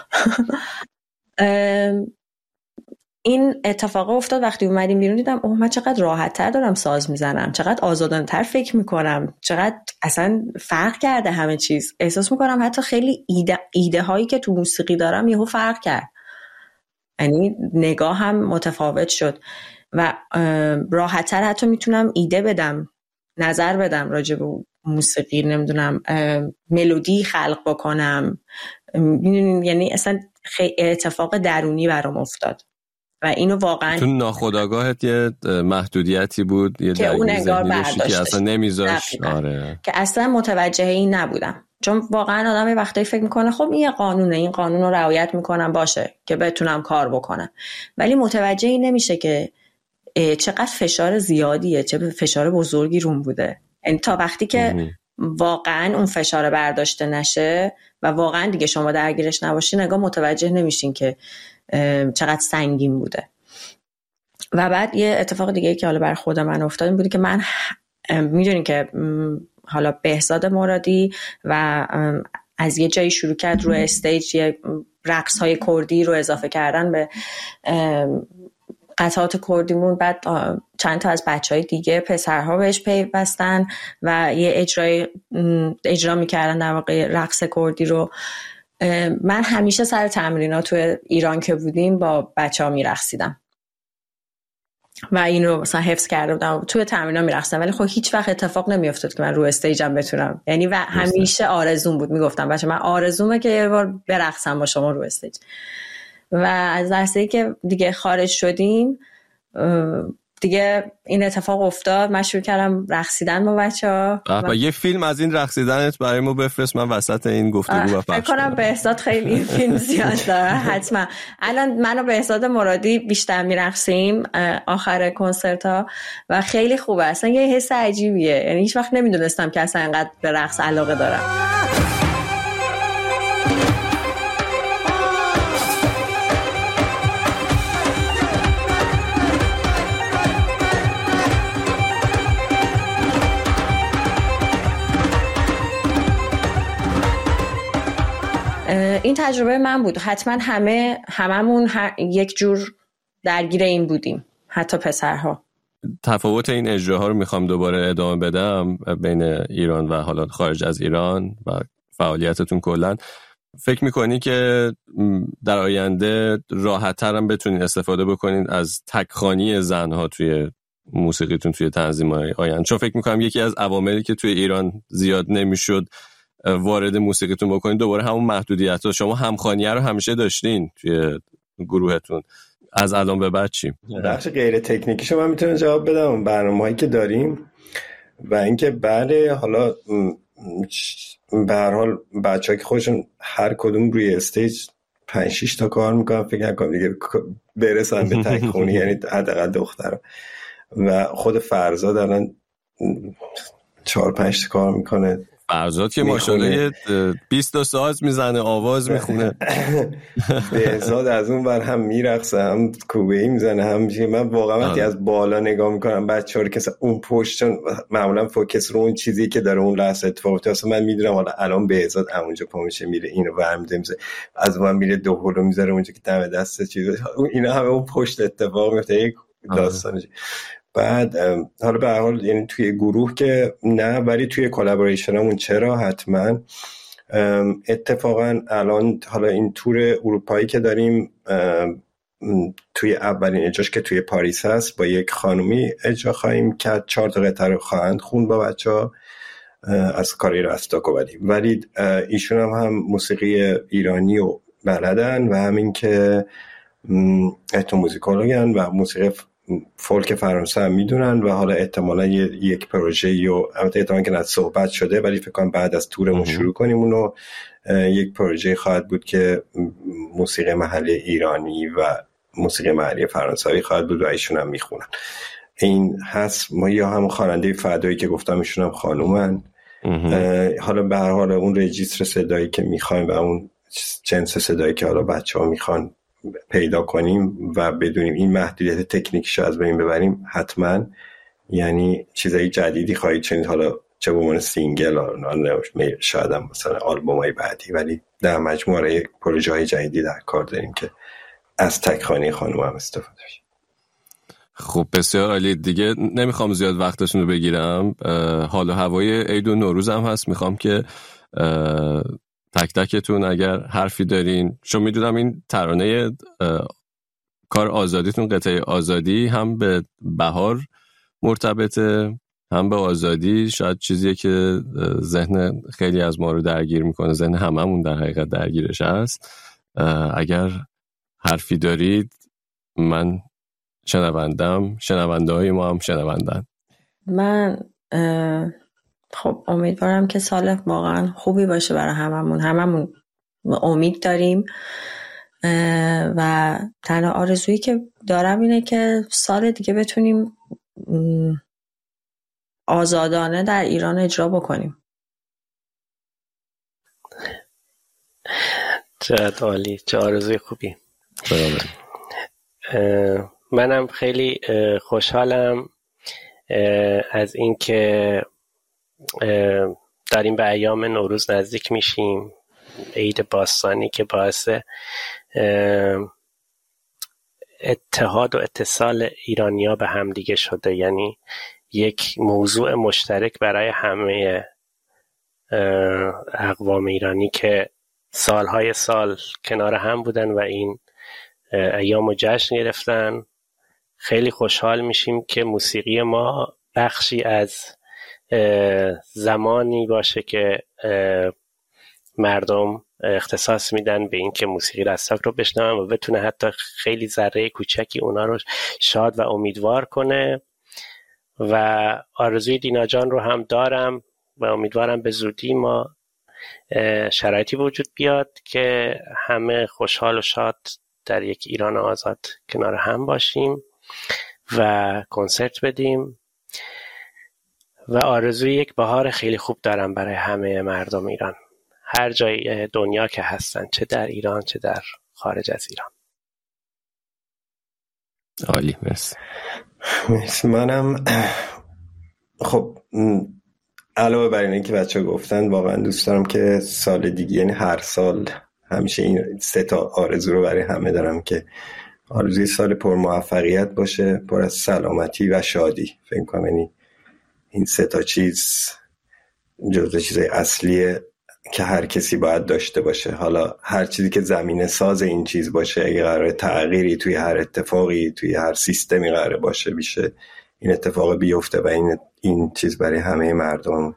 این اتفاق افتاد وقتی اومدیم بیرون، دیدم اوه من چقدر راحت تر دارم ساز میزنم، چقدر آزادانه تر فکر میکنم، چقدر اصلا فرق کرده همه چیز. احساس میکنم حتی خیلی ایده, ایده هایی که تو موسیقی دارم یهو فرق کرد، یعنی نگاه هم متفاوت شد و راحت تر حتی میتونم ایده بدم، نظر بدم راجع به موسیقی، نمیدونم ملودی خلق بکنم. یعنی اصلا اتفاق درونی برام افتاد و اینو واقعا تو ناخودآگاهت یه محدودیتی بود، یه که اون انگار برداشتش که اصلا نمیذاش. آره. که اصلا متوجه این نبودم، چون واقعا آدم یه وقتایی فکر میکنه خب این قانونه، این قانون رو رعایت میکنم باشه که بتونم کار بکنم، ولی متوجه این نمیشه که چقدر فشار زیادیه، چه فشار بزرگی روم بوده. یعنی تا وقتی که واقعا اون فشار برداشته نشه و واقعا دیگه شما درگیرش نباشی، نگاه متوجه نمیشین که چقدر سنگین بوده. و بعد یه اتفاق دیگه که حالا بر خود من افتاد این بوده که من میدونین که حالا بهزاد مرادی و از یه جایی شروع کرد روی استیج یه رقص های کردی رو اضافه کردن به قطعات کردیمون. بعد چند تا از بچهای دیگه پسرها بهش پیوستن و یه اجرای اجرا میکردن در واقع رقص کردی رو. من همیشه سر تمرینات تو ایران که بودیم با بچه‌ها میرقصیدم و این رو مثلا حفظ کرده بودم، توی تمرینات میرقصیدم، ولی خب هیچ وقت اتفاق نمیافتاد که من رو استیجم بتونم. یعنی و همیشه آرزوم بود، میگفتم بچه من آرزومه که یه بار برقصم با شما رو استیج. و از لحظه‌ای که دیگه خارج شدیم دیگه این اتفاق افتاد، من شروع کردم رقصیدن با بچه‌ها. و یه فیلم از این رقصیدنت برای ما بفرست، من وسط این گفتگو با فکر کنم بهزاد خیلی این فیلم زیاد داره. حتما الان من و بهزاد مرادی بیشتر میرقصیم آخر کنسرت ها و خیلی خوبه، اصلا یه حس عجیبیه. یعنی هیچ وقت نمیدونستم که اصلا انقدر به رقص علاقه دارم. این تجربه من بود. حتما همه هممون یک جور درگیر این بودیم، حتی پسرها. تفاوت این اجراها رو میخوام دوباره ادامه بدم بین ایران و حالا خارج از ایران و فعالیتتون کلا. فکر میکنی که در آینده راحت‌تر هم بتونین استفاده بکنین از تکخوانی زنها توی موسیقیتون توی تنظیم‌های آینده؟ چون فکر میکنم یکی از عواملی که توی ایران زیاد نمیشد وارد موسیقیتون بکنین دوباره همون محدودیت ها. شما همخوانیه رو همیشه داشتین توی گروهتون، از الان به بعد چی؟ بخش غیر تکنیکی شما میتونم جواب بدم برنامه هایی که داریم و اینکه بله حالا به هر حال بچه‌ها که خودشون هر کدوم روی استیج پنج شش تا کار میکنن، فکر کنم دیگه برسن به تکخونی، یعنی حداقل دخترم و خود فرزاد الان چهار پنج تا کار میکنه. فرزاد که ماشاءالله بیست تا ساز میزنه، آواز میخونه. بهزاد از اون بر هم میرقصه، هم کوبه‌ای میزنه، هم میشه. من واقعا وقتی از بالا نگاه میکنم بچه‌ها رو که اون پشت، چون معمولا فوکس رو اون چیزی که داره اون لحظه اتفاق میفته، اصلا من میدونم حالا الان بهزاد اونجا پا میشه میره اینو برمی‌داره میزه، از من میره دوهلو میذاره اونجا که دم دست چیزا، اینا همه اون پشت اتفاق میفته. یک داستانه. بعد حالا به هر حال یعنی توی گروه که نه، ولی توی کلابوریشنمون چرا حتما. اتفاقا الان حالا این تور اروپایی که داریم توی اولین اجراش که توی پاریس هست با یک خانومی اجرا خواهیم که چهار تا قطعه رو خواهند خوند با بچه‌ها از کاری راستاکو، ولی ولی ایشون هم هم موسیقی ایرانی رو بلدن و همین که اتو موزیکولوگن و موسیقی فولک فرانسه هم میدونن و حالا احتمالا یک پروژه و البته احتمالا که نه صحبت شده ولی فکر کنم بعد از تورمون شروع کنیم اونو، یک پروژه خواهد بود که موسیقی محلی ایرانی و موسیقی محلی فرانسوی خواهد بود و ایشون هم میخونن. این هست. ما یا هم خواننده فدایی که گفتم ایشون هم خانومن. حالا به هر حال اون رجیستر صدایی که میخوایم و اون جنس صدایی که حالا بچه ها میخوان پیدا کنیم و بدونیم این محدودیت تکنیکش از بین ببریم حتما، یعنی چیزایی جدیدی خواهید شنید، حالا چه به عنوان سینگل شاید هم مثلا آلبومای بعدی، ولی در مجموعه پروژه های جدیدی در کار داریم که از تکخانی خانم هم استفاده بشه. خب بسیار عالی. دیگه نمیخوام زیاد وقتتون رو بگیرم. حال و هوای عید و نوروز هم هست، میخوام که تک تکتون اگر حرفی دارین، چون میدونم این ترانه کار آزادیتون، قطعه آزادی، هم به بهار مرتبطه هم به آزادی. شاید چیزیه که ذهن خیلی از ما رو درگیر میکنه، ذهن هممون در حقیقت درگیرش هست. اگر حرفی دارید من شنوندم، شنونده های ما هم شنوندن. من خب امیدوارم که سال واقعا خوبی باشه برای هممون. هممون امید داریم و تنها آرزویی که دارم اینه که سال دیگه بتونیم آزادانه در ایران اجرا بکنیم. چه عالی، چه آرزوی خوبی. منم خیلی خوشحالم از این که داریم به ایام نوروز نزدیک میشیم، عید باستانی که باعث اتحاد و اتصال ایرانی‌ها به هم دیگه شده، یعنی یک موضوع مشترک برای همه اقوام ایرانی که سالهای سال کنار هم بودن و این ایام رو جشن گرفتن. خیلی خوشحال میشیم که موسیقی ما بخشی از زمانی باشه که مردم اختصاص میدن به این که موسیقی رستاک رو بشنون و بتونه حتی خیلی ذره کوچکی اونا رو شاد و امیدوار کنه. و آرزوی دینا جان رو هم دارم و امیدوارم به زودی ما شرایطی وجود بیاد که همه خوشحال و شاد در یک ایران آزاد کنار هم باشیم و کنسرت بدیم. و آرزوی یک بهار خیلی خوب دارم برای همه مردم ایران، هر جای دنیا که هستن، چه در ایران چه در خارج از ایران. عالی، مرسی. مرسی. منم خب علاوه بر اینه که بچه گفتن، واقعا دوست دارم که سال دیگه، یعنی هر سال همیشه این سه تا آرزو رو برای همه دارم که آرزوی سال پر موفقیت باشه، پر از سلامتی و شادی. فکر کنم یعنی این سه تا چیز جزو چیزای اصلیه که هر کسی باید داشته باشه. حالا هر چیزی که زمینه ساز این چیز باشه، اگه قراره تغییری توی هر اتفاقی توی هر سیستمی قراره باشه بیشه این اتفاق بیفته و این این چیز برای همه مردم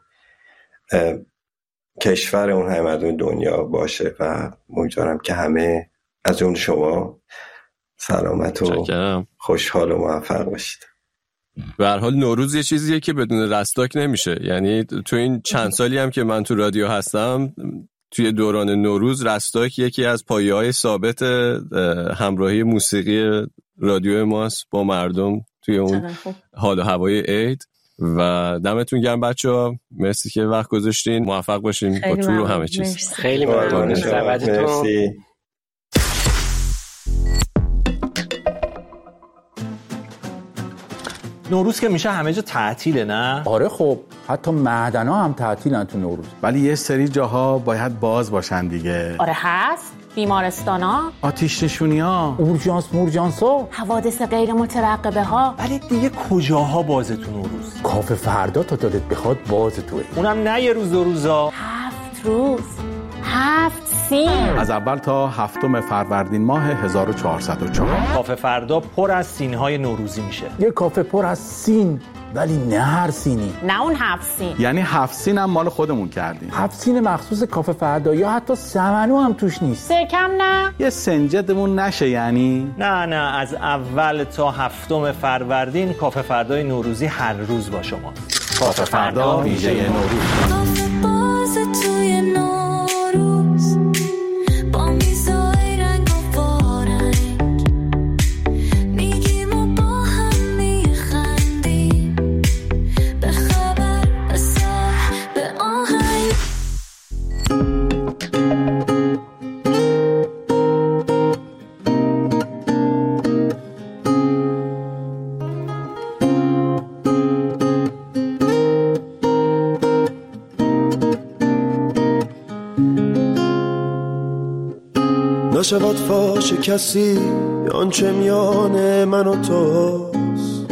کشور اون همه مردم دنیا باشه و امیدوارم که همه از اون شما سلامت و چکرم. خوشحال و موفق باشید. به هر حال نوروز یه چیزیه که بدون رستاک نمیشه. یعنی تو این چند سالی هم که من تو رادیو هستم، توی دوران نوروز رستاک یکی از پایه‌های ثابت همراهی موسیقی رادیو ماست با مردم توی اون حال و هوای عید. و دمتون گرم بچه‌ها، مرسی که وقت گذاشتین. موفق باشین با تور و همه چیز. خیلی ممنون. مرسی. نوروز که میشه همه جا تعطیله، نه؟ آره خب حتی معدنا هم تعطیلن تو نوروز. ولی یه سری جاها باید باز باشن دیگه. آره هست، بیمارستانا، آتیش نشونی‌ها، اورژانس مورژانسا، حوادث غیر مترقبه ها. ولی دیگه کجاها بازه تو نوروز؟ کافه فردا تا دلت بخواد بازه توه. اونم نه یه روز دو روزا، هفت روز، هفت سین. از اول تا هفتم فروردین ماه هزار و چهارصد و چهار کافه فردا پر از سینهای نوروزی میشه. یه کافه پر از سین ولی نه هر سینی. نه اون هفت سین. یعنی هفت سین هم مال خودمون کردیم. هفت سین مخصوص کافه فردا یا حتی سمنو هم توش نیست. سرکم نه. یه سنجدمون نشه یعنی؟ نه نه از اول تا هفتم فروردین کافه فردای نوروزی هر روز با شما. کافه فردا ویژه نوروز. نشود فاش کسی آنچه میان من و توست،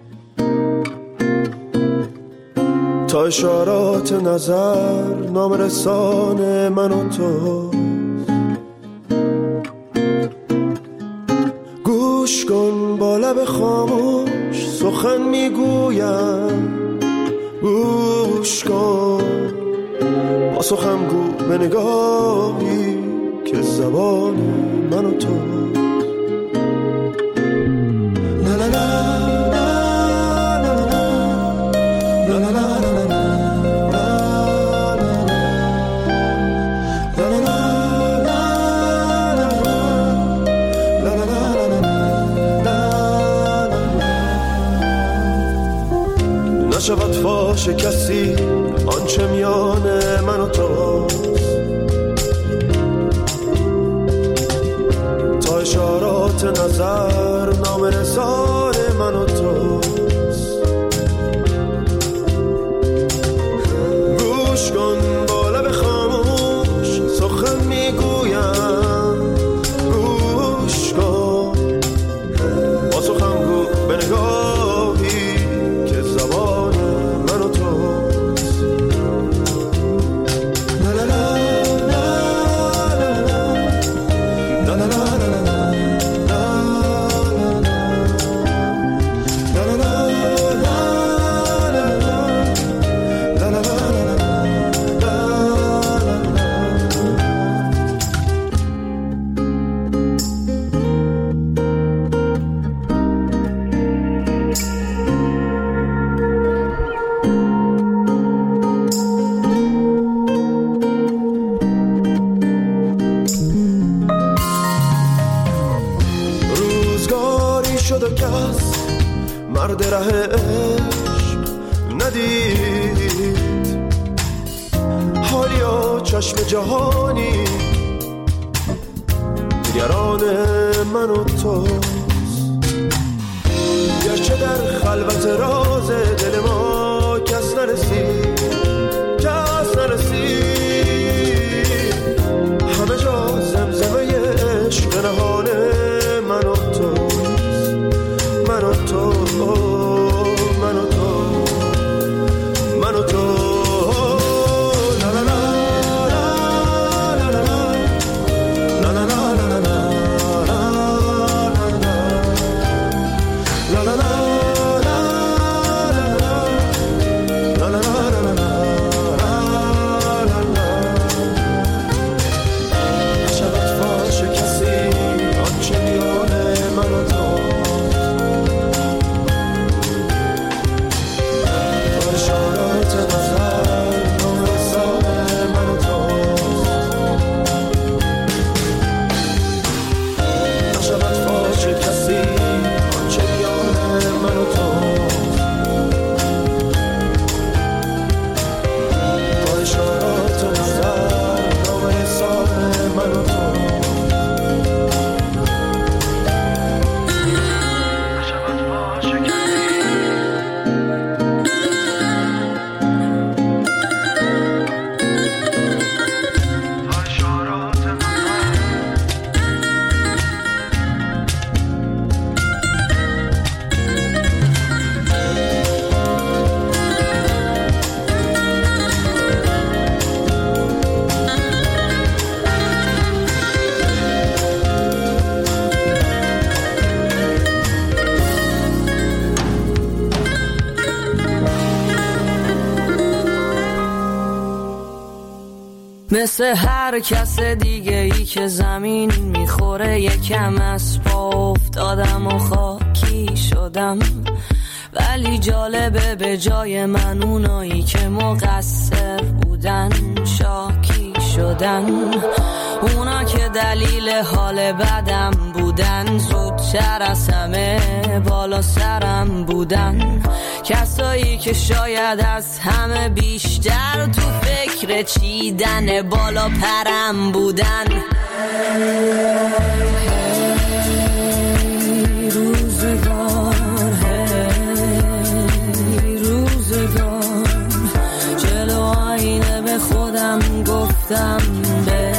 تا اشارات نظر نامرسان من و توست. گوش کن با لب خاموش سخن میگویم، گوش کن با سخن گو به نگاهی که زبان من و تو. لا لا لا لا لا لا لا لا نشود فاش کسی آنچه میان من و توست، تا اشارات نظر نامرسان من و توست. گوش کن با لب خاموش سخن میگویم، گوش کن با سخن گو به نگاهی که زبان من و توست. لا لا لا لا لا لا شد کس مرد ره عشق ندید، حالیا چشم جهانی نگران من و توست. گرچه در خلوت راز دل ما کس نرسید، کس نرسید، همه جا زمزمه عشق نهان من و توست، من و تو، من و تو، من و تو. مثل هر کس دیگه ای که زمین میخوره یکم از پا افتادم و خاکی شدم، ولی جالبه به جای من اونایی که مقصر بودن شاکی شدن. اونا که دلیل حال بدم بودن زودتر از همه بالا سرم بودن. کسایی که شاید از همه بیشتر تو فکر چیدن بالا پرم بودن. هی روزگار، هی روزگار، جلو آینه به خودم گفتم به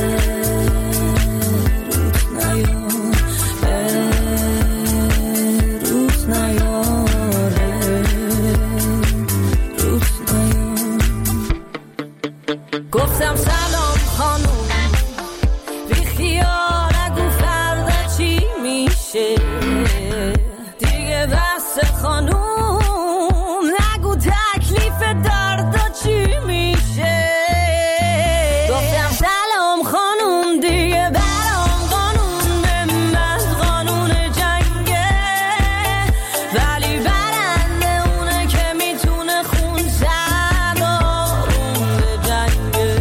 گفتم سلام خانوم، بی خیال نگو فردا چی میشه دیگه، بس خانوم نگو تکلیف دردا چی میشه. گفتم سلام خانوم، دیگه برام قانون بمز قانون جنگه، ولی برنده اونه که میتونه خون سردارون به جنگه.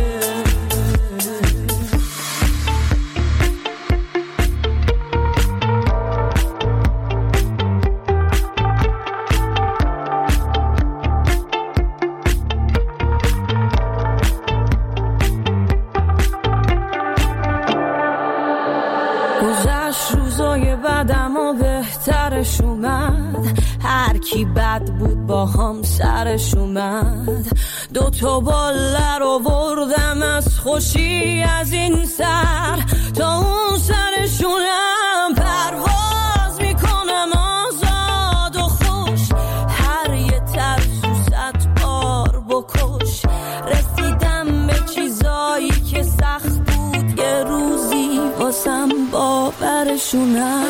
گذشت روزای بعدم و بهترش اومد، هر کی بد بود با هم سرش اومد. دو تا باله رو بردم از خوشی از این سر تا اون سرشونم، پرواز میکنم آزاد و خوش، هر یه ترسو صد بار بکش. رسیدم به چیزایی که سخت بود یه روزی واسم باورشونم.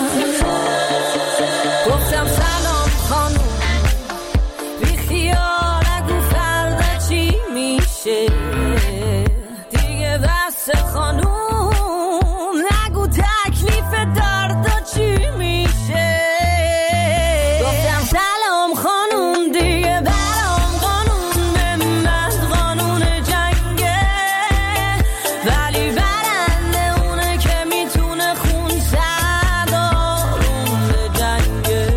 گفتم سلام خانوم، بی خیال نگو فردا چی میشه دیگه، بس خانوم نگو تکلیف دردا چی میشه. گفتم سلام خانوم، دیگه برام قانون بمز قانون جنگه، ولی برنده اونه که میتونه خون سردارون به جنگه.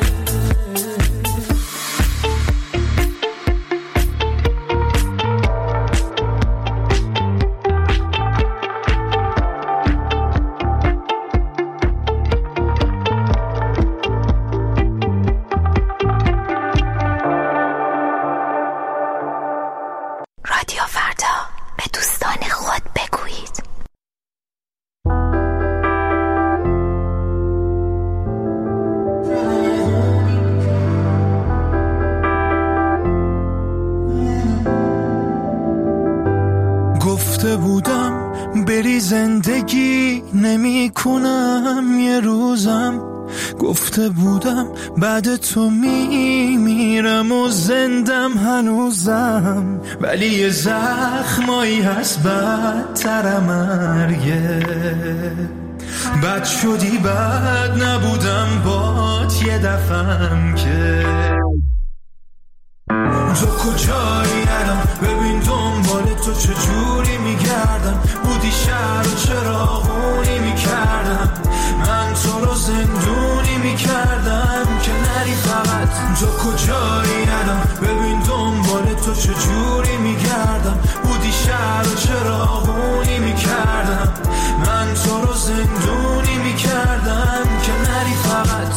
رادیو فردا، به دوستان خود بگویید. گفته بودم بری زندگی نمی کنم یه روزم، گفته بودم بعد تو می میرم و زندم هنوزم، ولی یه زخمایی هست بدتر مرگه. بد شدی بد نبودم بات یه دفعم که. تو کجایی الان ببین دنبال تو چجوری میگردم، بودی شهر و چراغونی میکردم، من تو رو زندونی میکردم که نری فقط. تو کجایی الان ببین دنبال تو چجوری میگردم، بودی شهر و چراغونی میکردم، من تو رو زندونی میکردم که نری فقط.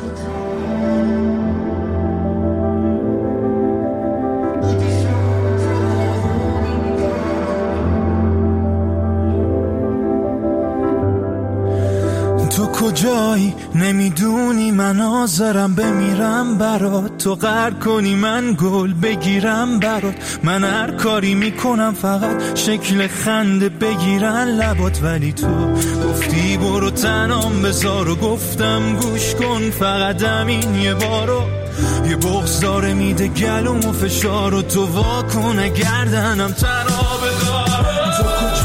تو کجایی نمیدونی من حاضرم بمیرم برات، تو قهر کنی من گل بگیرم برات، من هر کاری میکنم فقط شکل خنده بگیرن لبات، ولی تو گفتی برو تنام بذار و گفتم گوش کن فقط همین یه بارو، یه بغض داره میده گلوم و فشار و تو واکنه گردنم تنها بدار. تو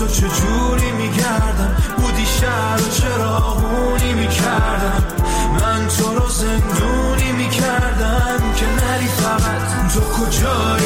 تو چجوری میگردم، بودی شهر و چراغونی میکردم، من تو رو زندونی میکردم که نری فقط تو کجایی